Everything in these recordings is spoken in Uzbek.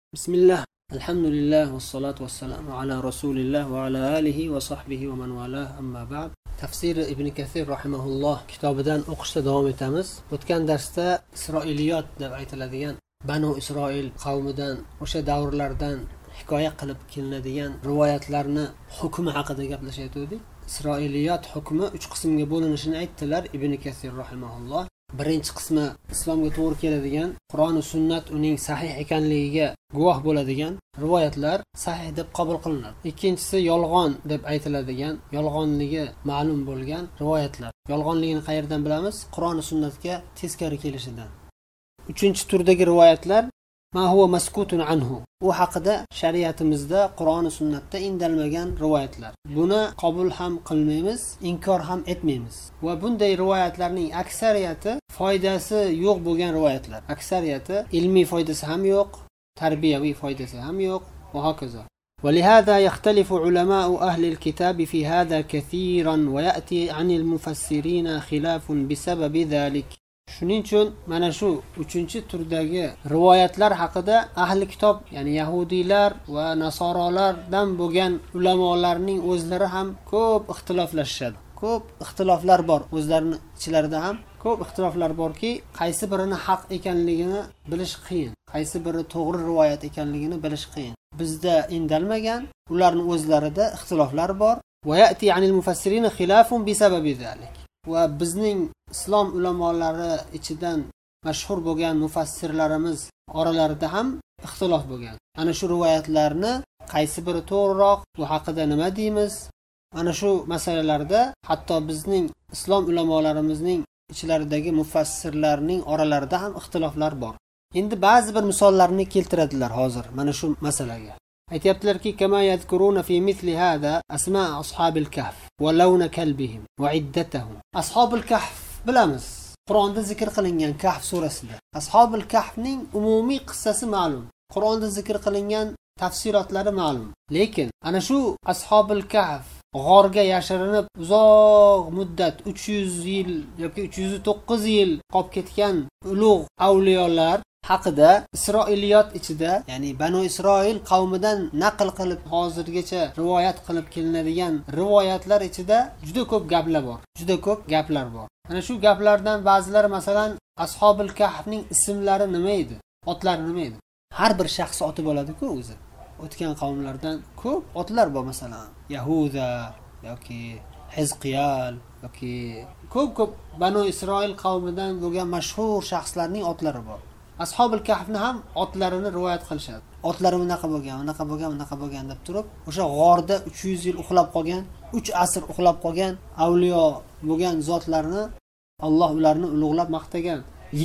بسم الله الحمد لله والصلاة والسلام على رسول الله وعلى آله وصحبه ومن والاه أما بعد تفسير ابن كثير رحمه الله kitobidan o'qishda davom etamiz. O'tgan darsda Isroiliyot deb aytiladigan Banu Isroil qavmidan o'sha davrlardan hikoya qilib kelinadigan rivoyatlarni hukmi haqida gaplashayotgandik. Isroiliyot hukmi 3 qismga bo'linishini aytdilar Ibn Kathir rahimahulloh. Birinchi qismi islomga to'g'ri keladigan, Qur'on va sunnat uning sahih ekanligiga guvoh bo'ladigan rivoyatlar sahih deb qabul qilinadi. Ikkinchisi yolg'on deb aytiladigan, yolg'onligi ma'lum bo'lgan rivoyatlar. Yolg'onligini qayerdan bilamiz? Qur'on va sunnatga teskari kelishidan. Uchinchi turdagi rivoyatlar ma huwa maskutun anhu. U haqida shariatimizda Qur'on va sunnatda indalmagan rivoyatlar. Buni qabul ham qilmaymiz, inkor ham etmaymiz. Va bunday rivoyatlarning aksariyati foydasi yo'q bo'lgan rivoyatlar. Aksariyati ilmiy foydasi ham yo'q, tarbiyaviy foydasi ham yo'q va hokazo. ولهذا يختلف علماء أهل الكتاب في هذا كثيرا ويأتي عن المفسرين خلاف بسبب ذلك. Shuning uchun mana shu 3-turdagi rivoyatlar haqida ahli kitob, ya'ni yahudiylar va nasorolardan bo'lgan ulamolarning o'zlari ham ko'p ixtiloflashishadi. Ko'p ixtiloflar bor, o'zlarining ichlarida ham ko'p ixtiloflar borki, qaysi birini haq ekanligini bilish qiyin, qaysi biri to'g'ri rivoyat ekanligini bilish qiyin. Bizda indalmagan, ularning o'zlarida ixtiloflar bor. Va ya'ti anil mufassirin khilafun bisababi zalik. Va bizning islom ulamolari ichidan mashhur bo'lgan mufassirlarimiz oralarida ham ixtilof bo'lgan. Ana shu rivoyatlarni qaysi biri to'g'riroq, bu haqida nima deymiz? Ana shu masalalarda hatto bizning islom ulamolarimizning ichlaridagi mufassirlarning oralarida ham ixtiloflar bor. Endi ba'zi bir misollarni keltiradilar hozir mana shu masalaga. Aytayaptilarki, kama yadhkuruna fi mithli hada asma ashabil kahf va lawna kalbihim va iddatahum. Ashabil kahf bilamiz. Qur'onda zikr qilingan Kahf surasida. Ashabil kahfning umumiy qissasi ma'lum. Qur'onda zikr qilingan tafsilotlari ma'lum. Lekin ana shu ashabil kahf g'orga yashirinib uzoq muddat 300 yil yoki 309 yil qolib ketgan ulug' avliyolar haqida Isroiliyot ichida, ya'ni Banu Isroil qavmidan naql qilib hozirgacha rivoyat qilib kelinadigan rivoyatlar ichida juda ko'p gaplar bor. Juda ko'p gaplar bor. Ana shu gaplardan ba'zilari masalan Ashabil Kahfning ismlari nima edi? Otlari nima edi? Har bir shaxs oti bo'ladi-ku o'zi. O'tgan qavmlardan ko'p otlar bor masalan. Yahuda yoki Hizqiyal yoki ko'p Banu Isroil qavmidan bo'lgan mashhur shaxslarning otlari bor. Ashabil Kahfni ham otlarini rivoyat qilishadi. Otlari unaqa bo'lgan deb turib, o'sha g'orda 300 yil uxlab qolgan, 3 asr uxlab qolgan avliyo bo'lgan zotlarni Alloh ularni ulug'lab maqtagan,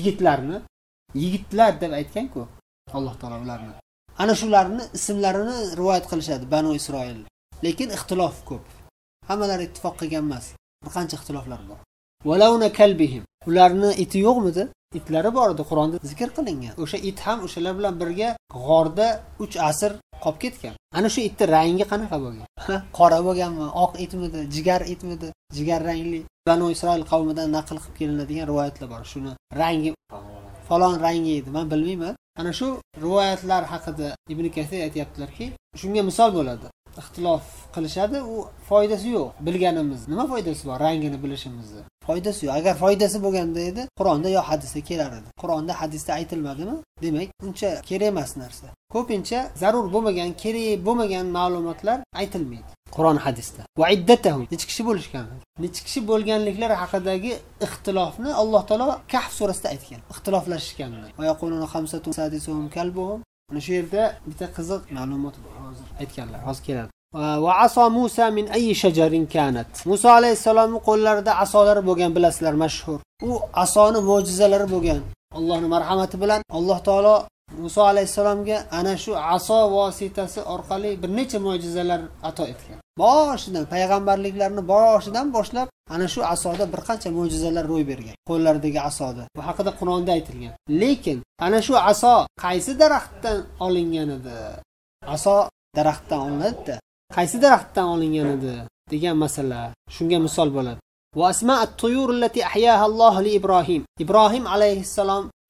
yigitlar deb aytgan-ku Alloh taolo ularni. Ana shularni ismlarini rivoyat qilishadi Banu Isroil. Lekin ixtilof ko'p. Hammalari ittifoq qilgan emas. Bir qancha ixtiloflar bor. Walawna kalbihim. Ularni iti yo'qmidi? Itlari bor edi, Qur'onda zikr qilingan. O'sha it ham o'shalar bilan birga g'orda 3 asr qolib ketgan. Ana shu itning rangi qanaqa bo'lgan? Qora bo'lganmi, oq itmidi, jigar itmidi, jigar rangli. Banu Isroil qavmidan naql qilib kelinadigan rivoyatlar bor. Shuni rangi falon rangi edi, men bilmayman. Ana shu rivoyatlar haqida Ibn Kathir aytayaptilarki, shunga misol bo'ladi. Ixtilof qilishadi, u foydasi yo'q. Bilganimiz nima foydasi bor rangini bilishimizni? Foydasi yo'q. Agar foydasi bo'lganda edi, Qur'onda yo hadisda kelar edi. Qur'onda hadisda aytilmadimi? Demak, uncha kerak emas narsa. Ko'pincha zarur bo'lmagan, kerak bo'lmagan ma'lumotlar aytilmaydi Qur'on hadisda. Va iddatahum. Necha kishi bo'lishgan? Necha kishi bo'lganliklari haqidagi ixtilofni Alloh taolo Kahf surasida aytgan. Ixtiloflashishganini. Va yaquluna khamsatun sadisuhum kalbuhum. Mana shu yerda bitta qiziq ma'lumot bor hozir aytganlar. Hozir keladi. Va aso Musa min ayyi shajarin kanat. Musa alayhisolamning qo'llarida asolari bo'lgan, bilasizlar, mashhur. U asoni mo'jizalari bo'lgan. Allohning marhamati bilan Alloh taolo Musa alayhisolamga ana shu aso vositasi orqali bir necha mo'jizalar ato etgan. Boshidan payg'ambarliklarni boshidan boshlab ana shu asoda bir qancha mo'jizalar ro'y bergan. Qo'llaridagi asoda. Bu haqida Qur'onda aytilgan. Lekin ana shu aso qaysi daraxtdan olingan edi? Aso daraxtdan olinadi-da. Qaysi daraxtdan olingan edi degan masala shunga misol bo'ladi. Va asma'at tuyur allati ahyaha Alloh li Ibrohim. Ibrohim alayhissalom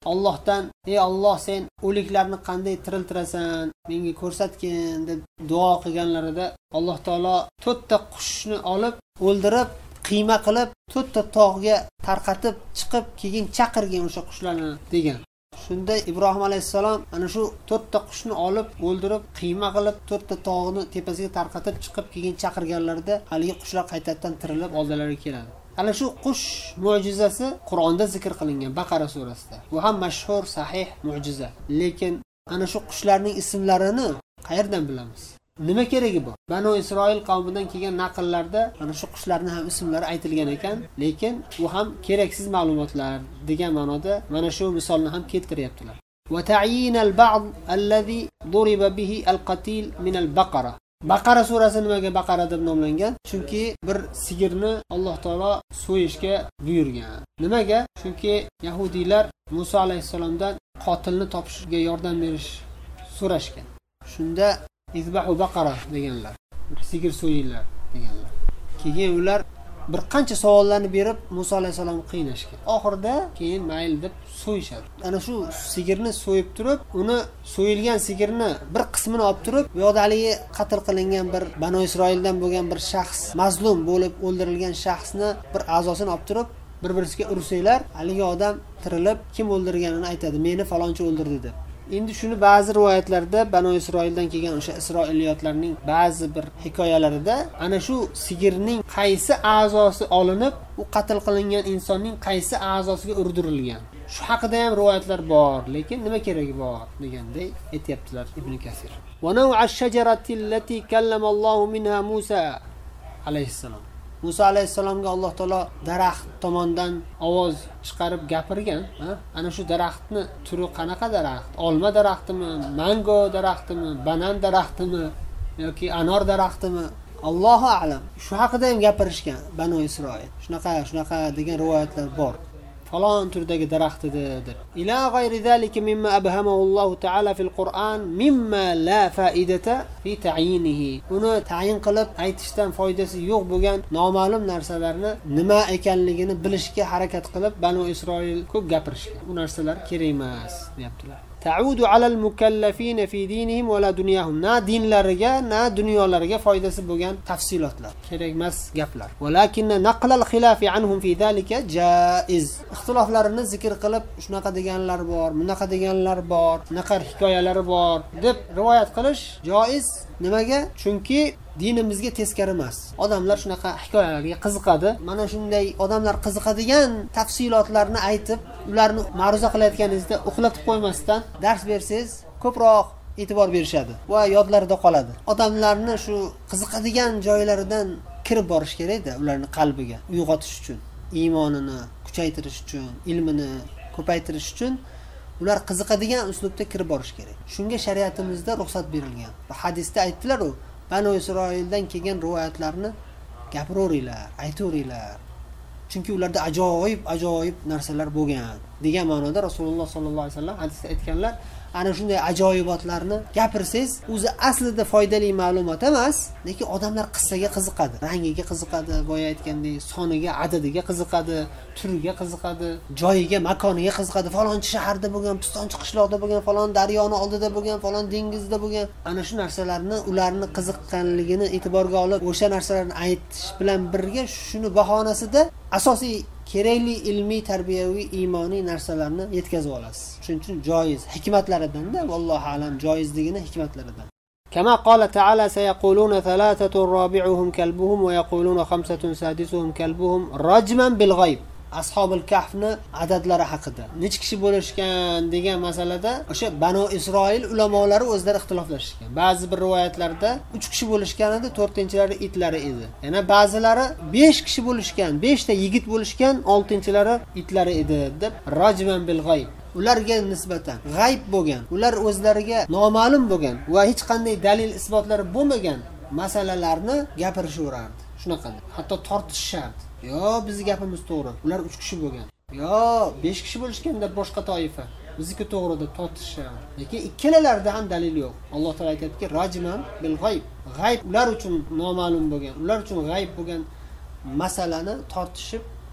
Allohdan ey Alloh sen o'liklarni qanday tiriltirasan menga ko'rsatgin deb duo qilganlarida Alloh taolo 4 ta qushni olib o'ldirib qiyma qilib 4 ta tog'ga tarqatib chiqib keyin chaqirgan o'sha qushlarni degan. Shunda Ibrohim alayhissalom ana shu 4 ta qushni olib o'ldirib qiyma qilib 4 ta tog'ni tepasiga tarqatib chiqib keyin chaqirganlarida haligi qushlar qaytadan tirilib oldilariga keladi. Ana shu qush mo'jizasi Qur'onda zikr qilingan Baqara surasida. Bu ham mashhur sahih mo'jiza. Lekin ana shu qushlarning ismlarini qayerdan bilamiz? Nima keragi bu? Banu Isroil qavmidan kelgan naqllarda ana shu qushlarning ham ismlari aytilgan ekan, lekin bu ham keraksiz ma'lumotlar degan ma'noda mana shu misolni ham keltiryaptilar. Wa ta'yin al-ba'd alladhi duriba bihi al-qatil min al-baqara. Baqara surasi nimaga Baqara deb nomlangan? Chunki bir sigirni Alloh taolo so'yishga buyurgan. Nimaga? Chunki yahudiylar Musa alayhisalomdan qotilni topishga yordam berish so'rashgan. Shunda izbahu baqara deganlar. Sigir so'yinglar deganlar. Keyin ular bir qancha savollarni berib Musa alayhisalomni qiynashgan. Oxirida keyin mayl deb so'yishadi. Ana shu sigirni so'yib turib, uni so'yilgan sigirni bir qismini olib turib, bu yoqda haligi qatl qilingan bir Banu Isroildan bo'lgan bir shaxs, mazlum bo'lib o'ldirilgan shaxsni bir a'zosini olib turib, bir-birisiga ursanglar, haligi odam tirilib kim o'ldirganini aytadi. Meni falonchi o'ldirdi deb. Endi shuni ba'zi rivoyatlarda Banu Isroildan kelgan o'sha Isroiliyotlarning ba'zi bir hikoyalarida ana shu sigirning qaysi a'zosi olinib, u qatl qilingan insonning qaysi a'zosiga urdirilgan. Shu haqida ham rivoyatlar bor, lekin nima keragi bor deganday aytibdilar Ibn Kasir. Wa naw'ash shajarati allati kallama Allohu minha Musa alayhissalom. Musa alayhissalomga Alloh taolo daraxt tomonidan ovoz chiqarib gapirgan. Ana shu daraxtni turi qanaqa daraxt? Olma daraxtimi, mango daraxtimi, banan daraxtimi yoki anor daraxtimi? Allohu a'lam. Shu haqida ham gapirishgan Banu Isroil. Shunaqa degan rivoyatlar bor. Falon turdagi daraxt edi deb. Ila g'ayri zalika mimma abhamahu Alloh taala fil Qur'an mimma la fa'idata fi ta'yinihi. Uni tayin qilib aytishdan foydasi yo'q bo'lgan noma'lum narsalarni nima ekanligini bilishga harakat qilib Banu Isroil ko'p gapirishgan. Bu narsalar kerak emas, deyaptilar. Ta'udu alal mukallafin fi dinihim va la dunyahum. Na dinlariga, na dunyolariga foydasi bo'lgan tafsilotlar, kerak emas gaplar. Walakinna naqlal xilafi anhum fi zalika jaiz. Ixtiloflarini zikr qilib, shunaqa deganlar bor, bunaqa deganlar bor, bunaqa hikoyalari bor deb rivoyat qilish joiz. Nimaga? Chunki dinimizga teskari emas. Odamlar shunaqa hikoyalarga qiziqadi. Mana shunday odamlar qiziqadigan tafsilotlarni aytib, ularni ma'ruza qilayotganingizda uxlatib qo'ymasdan dars bersangiz, ko'proq e'tibor berishadi va yodlarida qoladi. Odamlarni shu qiziqadigan joylaridan kirib borish kerak-da, ularning qalbiga uyg'otish uchun, iymonini kuchaytirish uchun, ilmini ko'paytirish uchun ular qiziqadigan uslubda kirib borish kerak. Shunga shariatimizda ruxsat berilgan. Va hadisda aytdilar-ku, Banu Isroildan kelgan rivoyatlarni gapiraveringlar, aytaveringlar. Chunki ularda ajoyib narsalar bo'lgan degan ma'noda Rasululloh sollallohu alayhi vasallam hadisda aytganlar. Ana shunday ajoyibotlarni gapirsangiz, o'zi aslida foydali ma'lumot emas, lekin odamlar qissaga qiziqadi, rangiga qiziqadi, boya aytgandek, soniga, adadiga qiziqadi, turiga qiziqadi, joyiga, makoniga qiziqadi. Falonchi shaharda bo'lgan, pistonchi qishloqda bo'lgan, falon daryoni oldida bo'lgan, falon dengizda bo'lgan. Ana shu narsalarni, ularni qiziqqanligini e'tiborga olib, o'sha narsalarni aytish bilan birga shuni bahonasida asosiy kerakli ilmiy, tarbiyaviy, iymoniy narsalarni yetkazib olasiz. Shuning uchun joiz, hikmatlaridan-da, vallohu alam joizligini hikmatlaridan. Kama qala ta'ala sayaquluna thalathatun rabi'uhum kalbuhum va yaquluna khamsatun sadisuhum kalbuhum rajman bil g'ayb. Ashobul Kahfni adadlari haqida. Necha kishi bo'lishgan degan masalada o'sha Banu Isroil ulamolari o'zlari ixtiloflashgan. Ba'zi bir rivoyatlarda 3 kishi bo'lishgan edi, 4-chilari itlari edi. Yana ba'zilari 5 kishi bo'lishgan, 5 ta yigit bo'lishgan, 6-chilari itlari edi deb rajman bil g'ayb. Ularga nisbatan g'ayb bo'lgan, ular o'zlariga noma'lum bo'lgan va hech qanday dalil isbotlari bo'lmagan masalalarni gapirishaverardi. Shunaqa. Hatto tortishardi. Yo, bizning gapimiz to'g'ri. Ular 3 kishi bo'lgan. Yo, 5 kishi bo'lishganda boshqa toifa. Bizniki to'g'ri deb tortishadi. Lekin ikkalalarida ham dalil yo'q. Alloh taolo aytadiki, rajman bil g'ayb. G'ayb ular uchun noma'lum bo'lgan, ular uchun g'ayb bo'lgan masalani tortishib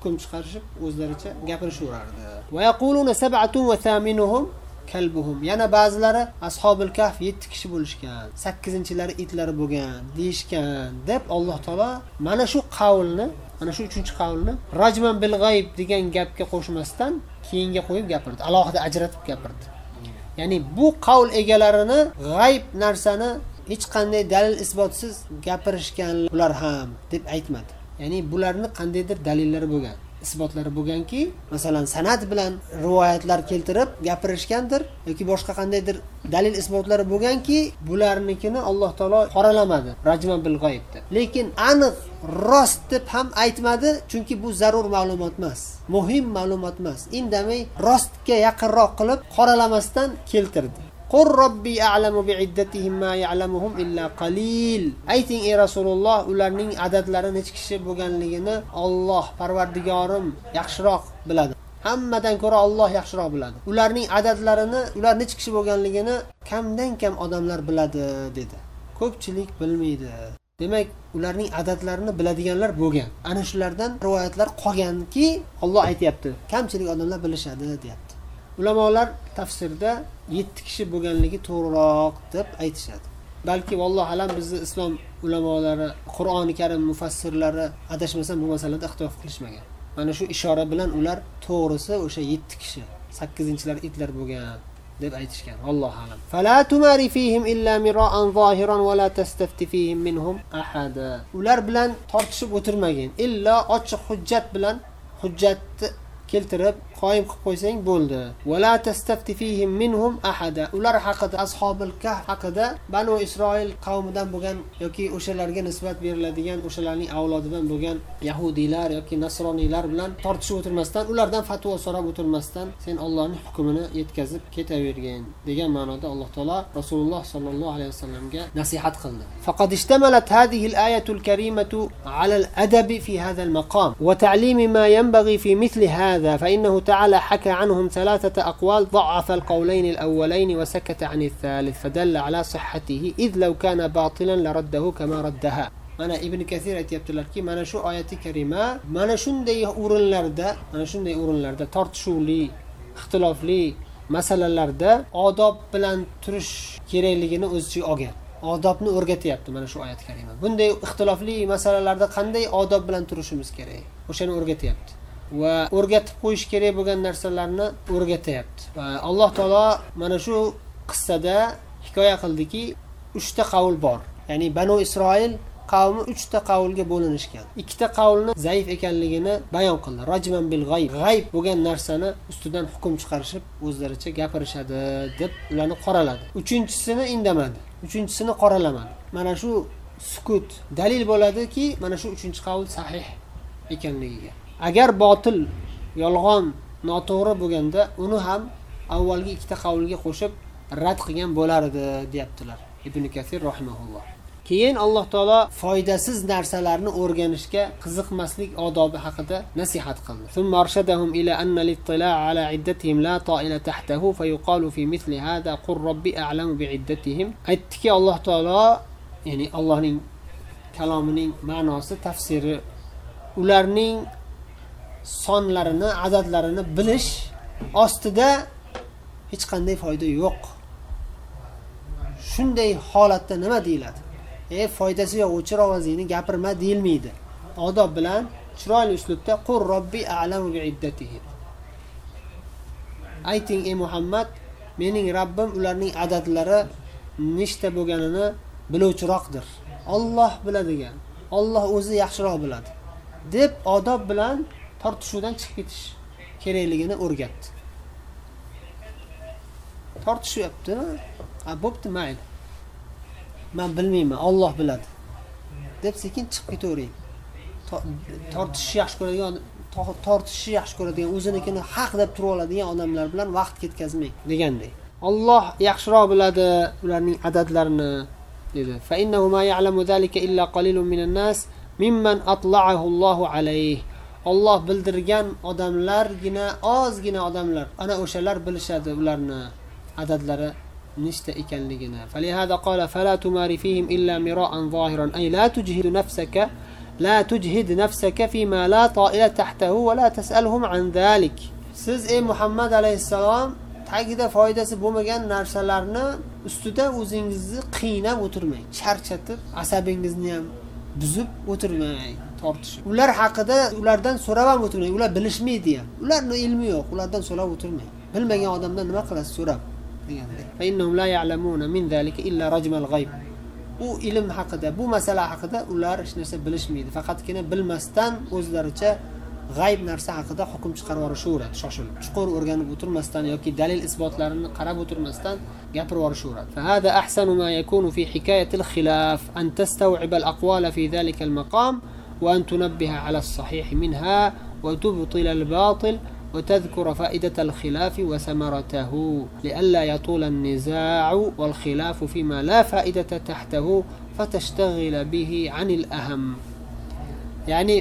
hukm chiqarishib o'zlaricha gapirishaverardi. Va yaquluna sab'atun va thaminuhum kalbuhum. Yana ba'zilari ashabul kahf 7 kishi bo'lishgan, 8-chilari itlari bo'lgan deyishgan deb Alloh taolo mana shu qavlni, mana shu 3-qavlni rajman bil g'ayb degan gapga qo'shmasdan keyinga qo'yib gapirdi, alohida ajratib gapirdi. Ya'ni bu qavl egalarini g'ayb narsani hech qanday dalil isbotsiz gapirishgan ular ham deb aytmadi. Ya'ni bularni qandaydir dalillari bo'lgan, isbotlari bo'lganki, masalan sanad bilan rivoyatlar keltirib gapirishgandir yoki boshqa qandaydir dalil isbotlari bo'lganki, bularnikini Alloh taolo qoralamadi, rajman bil g'ayb deb. Lekin aniq rost deb ham aytmadi, chunki bu zarur ma'lumot emas, muhim ma'lumot emas. Indamay rostga yaqinroq qilib qoralamasdan keltirdi. Qur robbi a'lamu bi'iddatihim ma ya'lamuhum illa qalil. Ayting ey Rasululloh, ularning adadlari necha kishi bo'lganligini Alloh Parvardigorim yaxshiroq biladi. Hammadan ko'ra Alloh yaxshiroq biladi. Ularning adadlarini, ular necha kishi bo'lganligini kamdan kam odamlar biladi dedi. Ko'pchilik bilmaydi. Demak, ularning adadlarini biladiganlar bo'lgan. Ana shulardan rivoyatlar qolganki, Alloh aytayapti, kamchilik odamlar bilishadi, deyapti. Ulamolar tafsirda 7 kishi bo'lganligi to'g'riroq deb aytishadi. Balki vallohu alam bizning islom ulamolari, Qur'oni Karim mufassirlari adashmasam bu masalada ixtilof qilishmagan. Mana shu ishora bilan ular to'g'risi o'sha 7 kishi, 8-chilar itlar bo'lgan deb aytishgan. Vallohu alam. Fala tumari fihim illa mira'an zohiran va la tastafti fihim minhum ahada. Ular bilan tortishib o'tirmagin, illo ochiq hujjat bilan hujjatni keltirib qoyim qilib qo'ysang bo'ldi. Wala tastafti fihim minhum ahada. Ular haqida, ashabul kahf haqida, Banu Isroil qavmidan bo'lgan yoki o'shalarga nisbat beriladigan, o'shalarning avlodidan bo'lgan yahudiylar yoki nasroniylar bilan tortishib o'tirmasdan, ulardan fatvo so'rab o'tirmasdan sen Allohning hukmini yetkazib ketavergin degan ma'noda Alloh taolo Rasululloh sallallohu alayhi vasallamga nasihat qildi. Faqad ishtamalat hadhihi al-ayatul karimatu ala al-adab fi hadha al-maqam wa ta'lim ma yanbaghi fi mithli hadha. فإنه تعالى حكى عنهم 3 أقوال ضعف القولين الأولين وسكت عن الثالث فدل على صحته إذ لو كان باطلا لرده كما ردها. Mana Ibn Kathir aytibdilarki, mana shu oyati karima mana shunday o'rinlarda tortishuvli, ixtilofli masalalarda odob bilan turish kerakligini o'z ichiga olgan. Odobni o'rgatyapti mana shu oyat karima. Bunday ixtilofli masalalarda qanday odob bilan turishimiz kerak, o'shani o'rgatyapti. Va o'rgatib qo'yish kerak bo'lgan narsalarni o'rgatyapti. Alloh taolo mana shu qissada hikoya qildiki, 3 ta qavl bor. Ya'ni Banu Isroil qavmi 3 ta qavlga bo'linishgan. 2 ta qavlni zaif ekanligini bayon qildi. Rajman bil g'ayb. G'ayb bo'lgan narsani ustidan hukm chiqarishib, o'zlaricha gapirishadi deb ularni qoraladi. 3-chisini indamadi. 3-chisini qoralamadi. Mana shu sukut dalil bo'ladiki, mana shu 3-qavl sahih ekanligiga. Agar botil, yolg'on, noto'g'ri bo'lganda, uni ham avvalgi 2 ta qavlga qo'shib rad qilgan bo'lar edi, deyaptilar Ibn Kathir rahimahulloh. Keyin Alloh taolo foydasiz narsalarni o'rganishga qiziqmaslik odobi haqida nasihat qildi. Thumma arshadahum ila anna al-ittila' ala iddatihim la ta'ila tahtahu fa yuqalu fi mithli hadha qur robbi a'lamu bi iddatihim. Aytdiki Alloh taolo, ya'ni Allohning kalomining ma'nosi, tafsiri, ularning sonlarini, adadlarini bilish ostida hech qanday foyda yo'q. Shunday holatda nima deyiladi? Foydasi yo'q, o'chir ovozingni gapirma deyilmaydi. Odob bilan chiroyli uslubda qur robbi a'lamu bi'iddatihim. Ayting ey Muhammad, mening Rabbim ularning adadlari nechta bo'lganini biluvchiroqdir. Alloh biladigan. Alloh o'zi yaxshiroq biladi deb odob bilan tortishuvdan chiqib ketish kerakligini o'rgatdi. Tortishyaptimi? Bo'pti, mayli. Men bilmayman, Alloh biladi deb sekin chiqib ketavering. Tortishni yaxshi ko'radigan, o'zinikini haq deb turib oladigan odamlar bilan vaqt ketkazmang deganday. Alloh yaxshiroq biladi ularning adadlarini dedi. Fa innahu ma ya'lamu zalika illa qalilun minan nas mimman atla'ahu Allohu alayhi. Alloh bildirgan odamlargina, ozgina odamlar, ana o'shalar bilishadi ularni adadlari nechta ekanligini. Falihada qala fala tumari fihim illa mira'an zohiran ay la tujhidu nafsaka لا تجهد نفسك فيما لا طائل تحته ولا تسألهم عن ذلك. Siz ey Muhammad alayhissalom tagida foydasi bo'lmagan narsalarni ustida o'zingizni qiynab o'tirmang. Charchatib, asabingizni ham buzib o'tirmang, tortishib. Ular haqida ulardan so'rab ham o'tirmang. Ular bilishmaydi ham. Ularning ilmi yo'q. Ulardan so'rab o'tirmang. Bilmagan odamdan nima qilasiz so'rab deganda. Fa innahum la ya'lamuna min zalika illa rajmal g'ayb. U ilm haqida, bu masala haqida ular hech narsa bilishmaydi. Faqatgina bilmasdan o'zlaricha g'ayb narsa haqida hukm chiqarib yuborishadi, shoshilib. Chuqur o'rganib o'tirmasdan yoki dalil isbotlarini qarab o'tirmasdan gapirib yuborishadi. Fa hada ahsanu ma yakunu fi hikayati al-khilaf an tastaw'ib al-aqwala fi dhalika al-maqam wa an tunabbiha 'ala as-sahih minha wa tubtil al-batil وتذكر فائدة الخلاف وثمرته لئلا يطول النزاع والخلاف فيما لا فائدة تحته فتشتغل به عن الأهم. يعني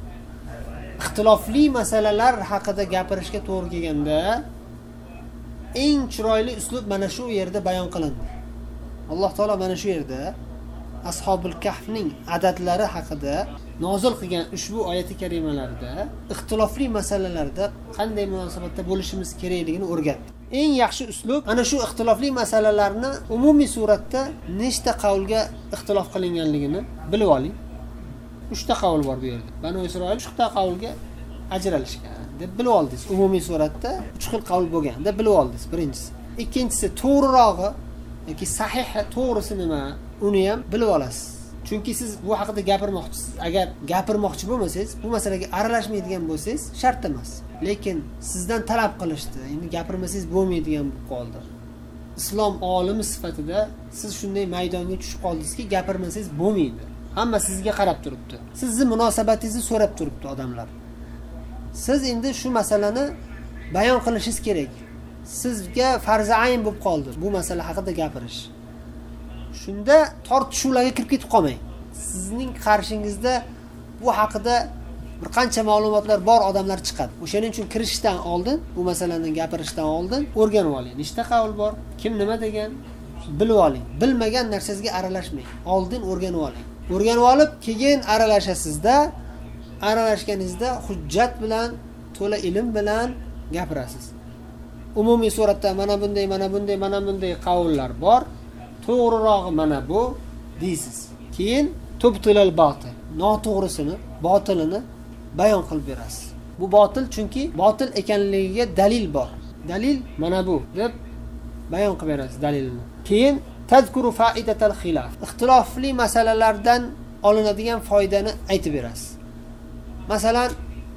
ixtilofli masalalar haqida gapirishga to'g'ri kelganda eng chiroyli uslub mana shu yerda bayon qilindi. Alloh taolo mana shu yerda Ashobul Kahfning adadlari haqida nozil qilgan ushbu oyati karimalarda ixtilofli masalalarda qanday munosabatda bo'lishimiz kerakligini o'rgatdi. Eng yaxshi uslub ana shu ixtilofli masalalarni umumiy suratda nechta qavlga ixtilof qilinganligini bilib oling. 3 ta qavl bor bu yerda. Banu Isroil 3 ta qavlga ajralishgan deb bilib oldingiz. Umumiy suratda 3 xil qavl bo'lgan deb bilib oldingiz birinchisi. Ikkinchisi to'g'rirog'i yoki sahih to'g'risi nima? Uni ham bilib olasiz. Chunki siz bu haqida gapirmoqchisiz. Agar gapirmoqchi bo'lmasangiz, bu masalaga aralashmaydigan bo'lsangiz, shart emas. Lekin sizdan talab qilishdi. Endi gapirmasangiz bo'lmaydigan bo'lib qoldi. Islom olimi sifatida siz shunday maydonga tushib qoldingizki, gapirmasangiz bo'lmaydi. Hamma sizga qarab turibdi. Sizni munosabatingizni so'rab turibdi odamlar. Siz endi shu masalani bayon qilishingiz kerak. Sizga farzi ayn bo'lib qoldi bu masala haqida gapirish. Shunda tortishuvlarga kirib ketib qolmang. Sizning qarshingizda bu haqida bir qancha ma'lumotlar bor odamlar chiqadi. O'shaning uchun kirishdan oldin, bu masalani gapirishdan oldin o'rganib oling. Nechta qavl bor? Kim nima degan? Bilib oling. Bilmagan narsangizga aralashmang. Oldin o'rganib oling. O'rganib olib, keyin aralashasizda, aralashganingizda hujjat bilan, to'la ilm bilan gapirasiz. Umumiy suratda mana bunday qavllar bor. To'g'rirog'i mana bu deysiz. Keyin tubtilal batil, noto'g'risini, botilini bayon qilib berasiz. Bu botil chunki botil ekanligiga dalil bor. Dalil mana bu deb bayon qilib berasiz dalilini. Keyin tazkuru faidatal xilaf. Ixtilofli masalalardan olinadigan foydani aytib berasiz. Masalan,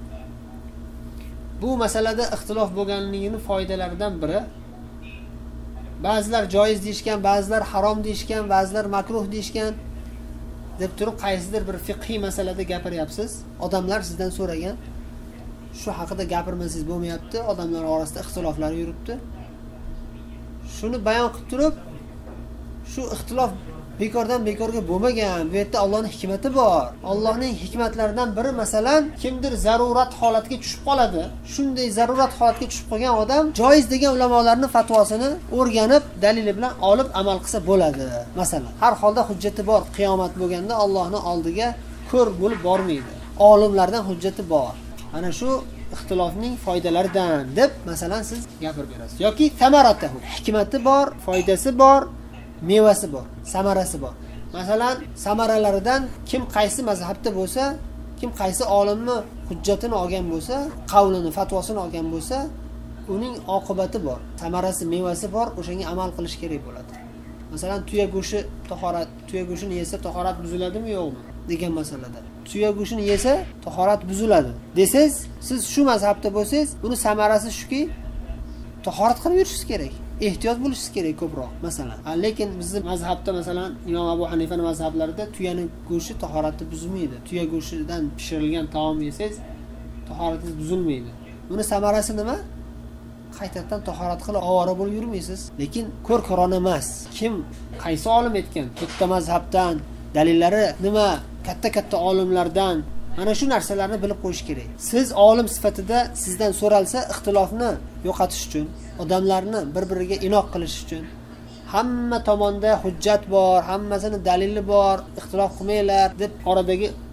bu masalada ixtilof bo'lganligini foydalaridan biri ba'zilar joiz deyishgan, ba'zilar harom deyishgan, ba'zilar makruh deyishgan deb turib qaysidir bir fiqhiy masalada gapiryapsiz. Odamlar sizdan so'ragan, shu haqida gapirmasangiz bo'lmayapti, odamlar orasida ixtiloflar yuribdi. Shuni bayon qilib turib, shu ixtilof bekordan bekorga bo'lmagan. Bu yerda Allohning hikmati bor. Allohning hikmatlaridan biri masalan, kimdir zarurat holatiga tushib qoladi. Shunday zarurat holatiga tushib qolgan odam joiz degan ulamolarning fatvosini o'rganib, dalili bilan olib amal qilsa bo'ladi. Masalan, har holda hujjati bor. Qiyomat bo'lganda Allohning oldiga ko'r bo'lib bormaydi. Olimlardan hujjati bor. Ana shu ixtilofning foydalaridan deb masalan siz gapirib berasiz. Yoki samaratahu, hikmati bor, foydasi bor, mevasi bor, samarasi bor. Masalan, samaralaridan kim qaysi mazhabda bo'lsa, kim qaysi olimni hujjatini olgan bo'lsa, qavlini, fatvosini olgan bo'lsa, uning oqibati bor, samarasi, mevasi bor, o'shanga amal qilish kerak bo'ladi. Masalan, tuya go'shi tahorat, tuya go'shini yesa tahorat buziladimi yo'qmi degan masalada. Tuya go'shini yesa tahorat buziladi desangiz, siz shu mazhabda bo'lsangiz, buni samarasi shuki, tahorat qilib yurishingiz kerak. Ehtiyot bo'lishingiz kerak ko'proq masalan. Lekin bizning mazhabda masalan Imom Abu Hanifaning mazhablarida tuyaning go'shi tahoratni buzmaydi. Tuya go'shidan pishirilgan taom yesangiz tahoratingiz buzilmaydi. Buni samarasi nima? Qaytadan tahorat qilib ovora bo'lib yurmaysiz. Lekin ko'r-ko'rona emas. Kim qaysi olim aytgan? Katta mazhabdan, dalillari nima? Katta olimlardan mana shu narsalarni bilib qo'yish kerak. Siz olim sifatida sizdan so'ralsa, ixtilofni yo'qotish uchun, odamlarni bir-biriga inoq qilish uchun, hamma tomonda hujjat bor, hammasini dalili bor, ixtilof qilmanglar deb oradagi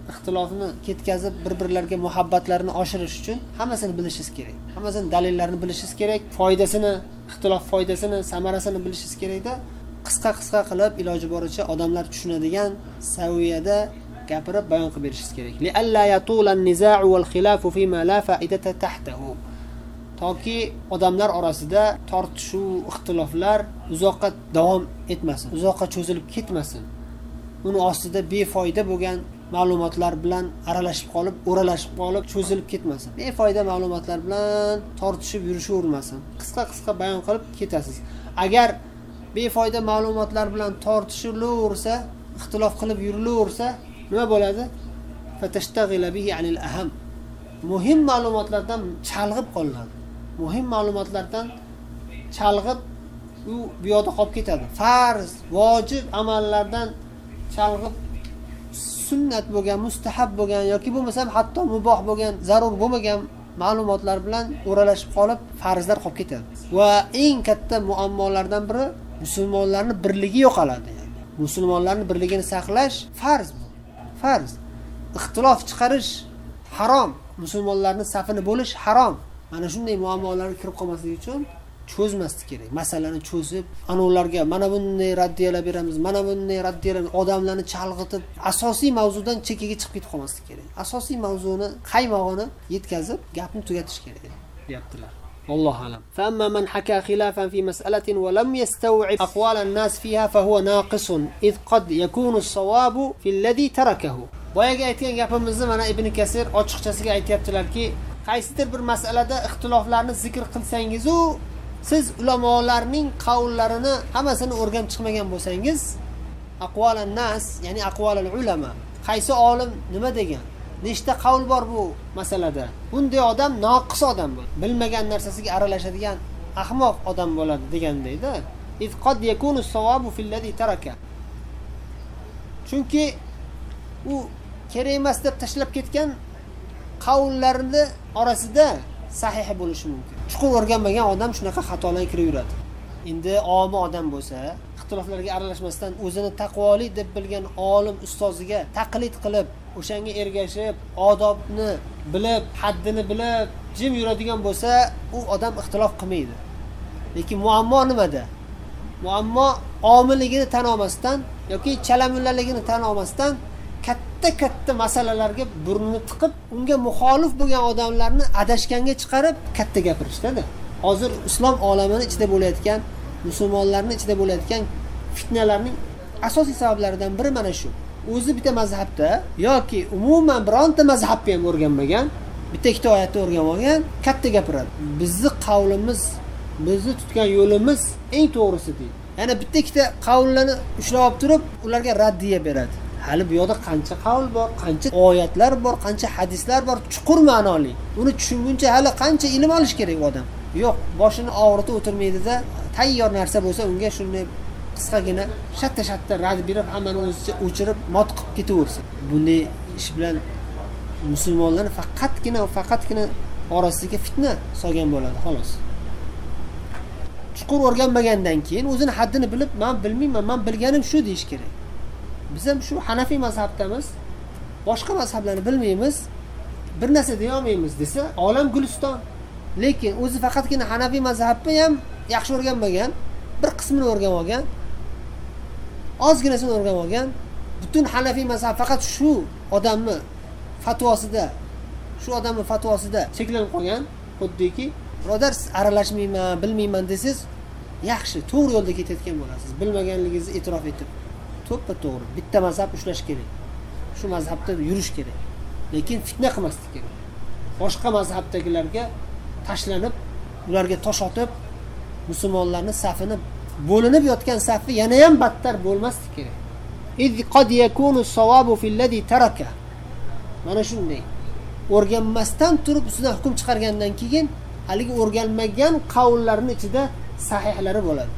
ixtilofni ketkazib bir-birlariga muhabbatlarini oshirish uchun hammasini bilishingiz kerak. Hammasini dalillarini bilishingiz kerak. Foydasini, ixtilof foydasini, samarasini bilishingiz kerakda. Qisqa qilib iloji boricha odamlar tushunadigan saviyada gapirib bayon qilib berishingiz kerak. Li alla yatula an-niza'u wal khilafu fima la fa'idata tahtahu. Toki odamlar orasida tortishuv, ixtiloflar uzoqqa davom etmasin, uzoqqa cho'zilib ketmasin. Uni ostida befoyda bo'lgan ma'lumotlar bilan aralashib qolib, o'ralashib qolib, cho'zilib ketmasin. Befoyda ma'lumotlar bilan tortishib yurishavermasin. Qisqa bayon qilib ketasiz. Agar befoyda ma'lumotlar bilan tortishilaversa, ixtilof qilib yurilaversa, nima bo'ladi? Fatashtag'ila bihi anil aham. Muhim ma'lumotlardan chalg'ib qolinadi. Muhim ma'lumotlardan chalg'ib u bu yoqda qolib ketadi. Farz, vojib amallardan chalg'ib sunnat bo'lgan, mustahab bo'lgan yoki bo'lmasa hatto muboh bo'lgan, zarur bo'lmagan ma'lumotlar bilan o'ralashib qolib, farzlar qolib ketadi. Va eng katta muammolardan biri musulmonlarning birligi yo'qoladi. Musulmonlarning birligini saqlash farz bu. Farz. Ixtilof chiqarish harom. Musulmonlarning safini bo'lish harom. Mana shunday muammolarga kirib qolmaslik uchun cho'zmaslik kerak. Masalani cho'zib, anovlarga mana bunday raddiyalar beramiz, mana bunday raddiyalar, odamlarni chalg'itib, asosiy mavzudan chekkaga chiqib ketib qolmaslik kerak. Asosiy mavzuni, qaymog'ini yetkazib, gapni tugatish kerak, deyaptilar. Allohu alam. Famma man haka khilafan fi mas'alatin wa lam yastaw'ib aqwal an-nas fiha fa huwa naqisun id qad yakunu as-sawabu fi alladhi tarakahu. Boyaga aytgan gapimizni mana Ibn Kasir ochiqchasiga aytayaptilarki, qaysidir bir masalada ixtiloflarni zikr qilsangiz u siz ulamolarning qavllarini hammasini o'rganib chiqmagan bo'lsangiz, aqvalan nas, ya'ni aqvalul ulama, qaysi olim nima degan, nechta qavl bor bu masalada. Bunday odam noqis odam bo'ladi. Bilmagan narsasiga aralashadigan ahmoq odam bo'ladi degandayda. Iz qad yakunu as-sawabu fil ladhi taraka. Chunki u kerak emas deb tashlab ketgan qavllarning orasida sahih bo'lishi mumkin. Chuqur o'rganmagan odam shunaqa xatolarga kirib yuradi. Endi omi odam bo'lsa, ixtiloflarga aralashmasdan o'zini taqvoli deb bilgan olim ustoziga taqlid qilib, o'shanga ergashib, odobni bilib, haddini bilib, jim yuradigan bo'lsa, u odam ixtilof qilmaydi. Lekin muammo nimada? Muammo omilligini tan olmasdan yoki chalamullaligini tan olmasdan katta masalalarga burnini tiqib, unga muxolif bo'lgan odamlarni adashganga chiqarib katta gapirishdi. Hozir islom olamining ichida bo'layotgan, musulmonlarning ichida bo'layotgan fitnalarning asosiy sabablaridan biri mana shu. O'zi bitta mazhabda yoki umuman bironta mazhabni ham o'rganmagan, bitta ikkita oyatni o'rganib olgan, katta gapiradi. Bizning qavlimiz, bizni tutgan yo'limiz eng to'g'risi deydi. Yana bitta ikkita qavllarni ushlab olib turib, ularga raddiya beradi. Hali bu yoqda qancha qavl bor, qancha oyatlar bor, qancha hadislar bor, chuqur ma'noli. Uni tushunguncha hali qancha ilm olish kerak odam. Yo'q, boshini og'ritib o'tirmaydi-da, tayyor narsa bo'lsa unga shunday qisqagina shatta rad berib, hammani o'zicha o'chirib, mot qilib ketaversin. Bunday ish bilan musulmonlarni faqatgina orasiga fitna solgan bo'ladi, xolos. Chuqur o'rganmagandan keyin o'zini haddini bilib, men bilmayman, men bilganim shu deyish kerak. Biz ham shu Hanafiy mazhabdamiz, boshqa mazhablarni bilmaymiz, bir narsa deya olmaymiz desa, olam guliston. Lekin o'zi faqatgina Hanafiy mazhabni ham yaxshi o'rganmagan, bir qismini o'rganib olgan, ozginasini o'rganib olgan, butun Hanafiy mazhab faqat shu odamning fatvosida cheklanib qolgan, xuddiki, birodar siz aralashmayman, bilmayman desiz, yaxshi, to'g'ri yo'lda ketayotgan bo'lasiz. Bilmaganligingizni e'tirof etib, to'g'ri, bitta mazhab ushlash kerak. Shu mazhabda yurish kerak. Lekin fitna qilmaslik kerak. Boshqa mazhabdagilarga tashlanib, ularga tosh otib, musulmonlarning safini bo'linib yotgan safi yana ham battar bo'lmaslik kerak. Iz qad yakunu as-sawabu fil ladhi taraka. Mana shunday. O'rganmasdan turib ustidan hukm chiqargandan keyin haligi o'rganmagan qavullarning ichida sahihlari bo'ladi.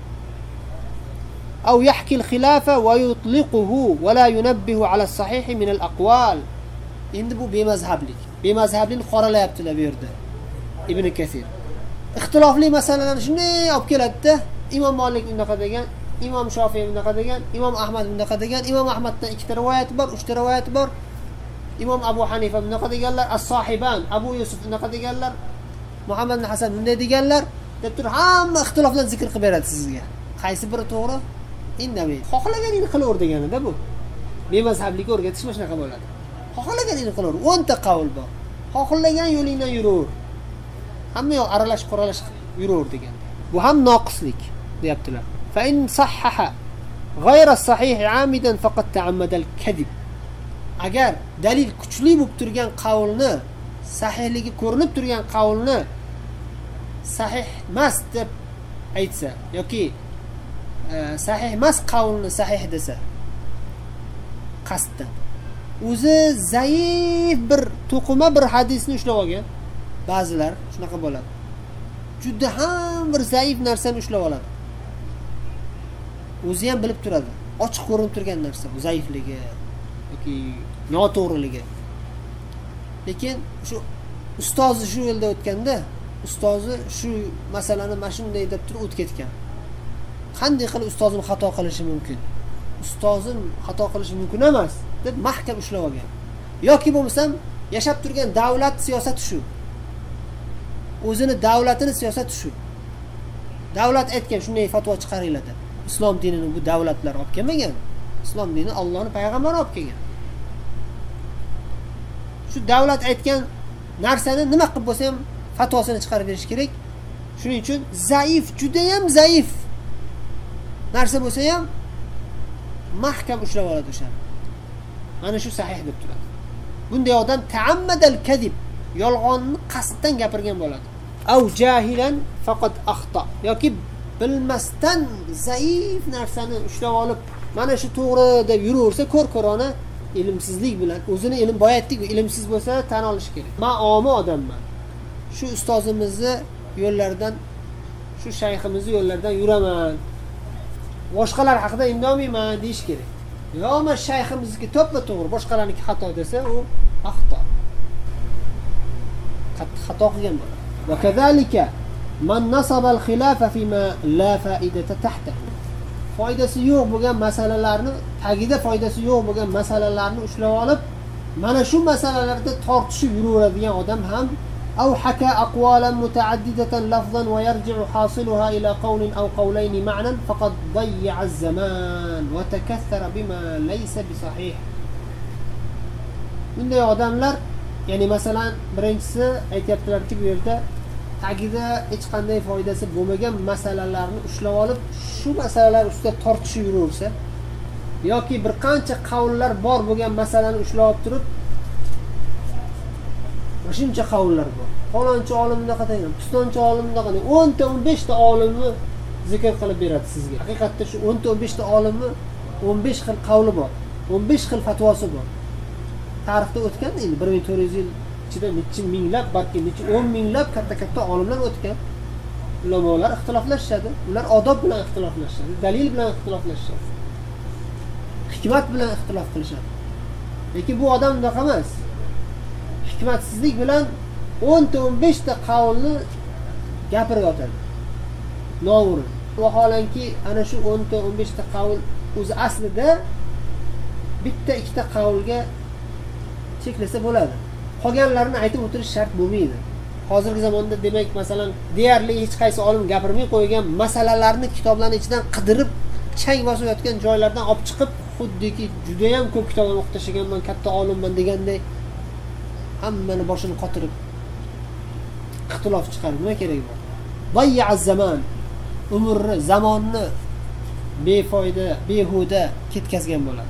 أو يحكي الخلاف ويطلقه ولا ينبه على الصحيح من الأقوال. Endi bu bemazhablik qoralayaptilar bu yerda. Ibn Kasir ixtilofli masalalarni shunday olib keladi-da, Imom Malik unaqa degan, Imom Shofiy unaqa degan, Imom Ahmad unaqa degan, Imom Ahmaddan ikkita rivoyat bor, uchta rivoyat bor. imom Abu Hanifa bunaqa deganlar, as-Sohiban Abu Yusuf bunaqa deganlar, Muhammad ibn Hasan bunday deganlar deb turib hamma ixtiloflarni zikr qilib beradi sizga. Qaysi biri to'g'ri? Indamay. Xohlaganingni qilaver deganida bu. Bemazhablikka o'rgatish mana shunaqa bo'ladi. Xohlaganingni qilaver. 10 ta qavl bor. Xohlagan yo'lingdan yuraver. Hamma yoq aralash qoralash yuraver degan. Bu ham noqislik deyaptilar. Fa in sahhaha ghayra as-sahih 'amidan faqat ta'ammada al-kadhib. Agar dalil kuchli bo'lib turgan qavlni, sahihligi ko'rinib turgan qavlni sahih emas deb aytsa yoki sahih emas qavlni sahih desa, qasddan o'zi zaif bir to'qima bir hadisni ushlab olgan. Ba'zilar shunaqa bo'ladi. Juda ham bir zaif narsani ushlab oladi. O'zi ham bilib turadi. Ochiq ko'rinib turgan narsa, zaifligi yoki noto'g'riligi. Lekin shu ustozi shu yo'lda o'tganda, ustozi shu masalani mana shunday deb turib o'tib ketgan. Qanday qilib ustozim xato qilishi mumkin? Ustozim xato qilishi mumkin emas deb mahkam ushlab olgan. Yoki bo'lmasam yashab turgan davlat siyosati shu. O'zini davlatini siyosati shu. Davlat aytgan shunday fatvo chiqaringlar deb. Islom dinini bu davlatlar olib kelmagan. Islom dini Allohning payg'ambari olib kelgan. Shu davlat aytgan narsani nima qilib bo'lsa ham fatvosini chiqarib berish kerak. Shuning uchun zaif, juda ham zaif narsa bo'lsa ham mahkam ushlab oladi o'sha. Mana shu sahih deb turadi. Bunday odam ta'ammadal kadib, yolg'onni qasddan gapirgan bo'ladi. Aw jahilan faqat axta, yoki bilmasdan zaif narsani ushlab olib, mana shu to'g'ri deb yuraversa, ko'r-ko'rona ilmsizlik bilan, o'zini ilm boyatdik, ilmsiz bo'lsa tan olish kerak. Men omi odamman. Shu ustozimizni yo'llaridan, shu shayximizni yo'llaridan yuraman. Boshqalar haqida indamayman deyish kerak. Yo, men shayximizniki to'g'ri, boshqalarniki xato desa, u axto. Xato qilgan bo'ladi. Va kadalika man nasaba al-khilafa fima la fa'idata tahtahu. Foydasi yo'q bo'lgan masalalarni, tagida foydasi yo'q bo'lgan masalalarni ushlab olib, mana shu masalalarda tortishib yuraveradigan odam ham aw haka aqwalan mutaaddidatan lafzan wa yarji'u hasiluha ila qawlin aw qawlayn ma'nan faqad dayya az-zaman wa takaththara bima laysa bi sahih. Bunday odamlar, ya'ni masalan, birinchisi aytayaptilarki, bu yerda tagida hech qanday foydasi bo'lmagan masalalarni ushlab olib, shu masalalar ustida tortishib yuraversa, yoki bir qancha qavllar bor bo'lgan masalani ushlab olib turib, shuncha qavllar bor. Falonchi olim bunaqa degan, pistonchi olim bunaqa degan, 10 ta 15 ta olimni zikr qilib beradi sizga. Haqiqatda shu 10 ta 15 ta olimni 15 xil qavli bor, 15 xil fatvosi bor. Tarixda o'tgan endi 1400 yil ichida necha minglab, balki necha 10 minglab katta-katta olimlar o'tgan. Ulamolar ixtiloflashadi. Ular odob bilan ixtiloflashadi, dalil bilan ixtiloflashadi, hikmat bilan ixtilof qilishadi. Lekin bu odam unaqa emas. Hikmatsizlik bilan 10 ta 15 ta qavlni gapirib o'tadi. No'g'ri. Vaholanki ana shu 10 ta 15 ta qavl o'zi aslida bitta ikkita qavlga cheklasa bo'ladi. Qolganlarini aytib o'tirish shart bo'lmaydi. Hozirgi zamonda demak, masalan, deyarli hech qaysi olim gapirmay qo'ygan masalalarni kitoblarning ichidan qidirib, chang bosib yotgan joylardan olib chiqib, xuddiki juda ham ko'p kitoblarni o'qib tashlaganman, katta olimman deganday hammani boshini qotirib ixtilof chiqarib nima kerak bor? Dayya zaman, umrni, zamonni befoyda, behuda ketkazgan bo'ladi.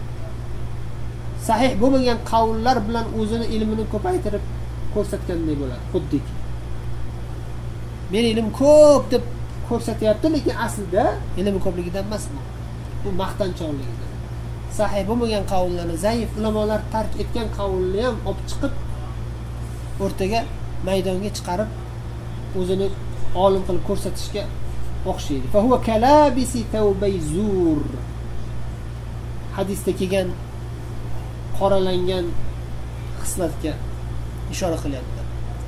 Sahih bo'lmagan qavllar bilan o'zini ilmini ko'paytirib ko'rsatganday bo'ladi, xuddiki. Men ilm ko'p deb ko'rsatyapti, lekin aslida ilm ko'pligidan emas bu. Bu maqtanchoqligidan. Sahih bo'lmagan qavllarni, zaif ulamolar tark etgan qavlni ham olib chiqib o'rtaga maydonga chiqarib o'zini olim qilib ko'rsatishga o'xshaydi. Fa huwa kalabisi tawbay zur. Hadisda kelgan qoralangan xislatga ishora qilyapti.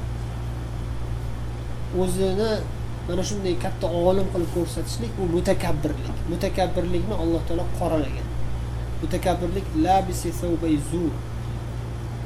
O'zini mana shunday katta olim qilib ko'rsatishlik bu mutakabbirlik. Mutakabbirlikni Alloh taolo qoralagan. Mutakabbirlik labisi tawbay zur.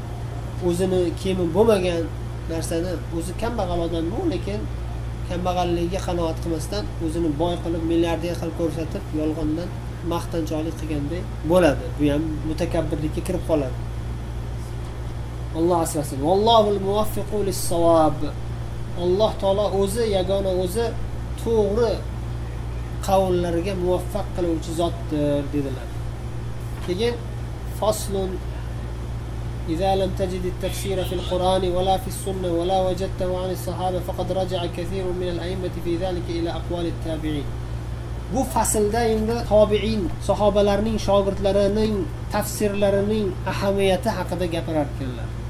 o'zini kiyimi bo'lmagan narsani, o'zi kambag'al odam bu, lekin kambag'alligiga qanoat qilmasdan o'zini boy qilib, milliarder qilib ko'rsatib, yolg'ondan maqtanchoqlik qilgandek bo'ladi. Bu ham mutakabbirlikka kirib qoladi. Alloh asrasin. Vallohul muvaffiqu lis-savob. Alloh taolo o'zi yagona, o'zi to'g'ri qavullarga muvaffaq qiluvchi zotdir dedilar. Keyin faslun إذا لم تجد التفسير في القرآن ولا في السنة ولا وجدته عن الصحابة فقد رجع كثير من الأئمة في ذلك إلى أقوال التابعين. Bu faslda endi tobiin, sahobalarning shogirdlarining tafsirlarining ahamiyati haqida gapirar ekanlar.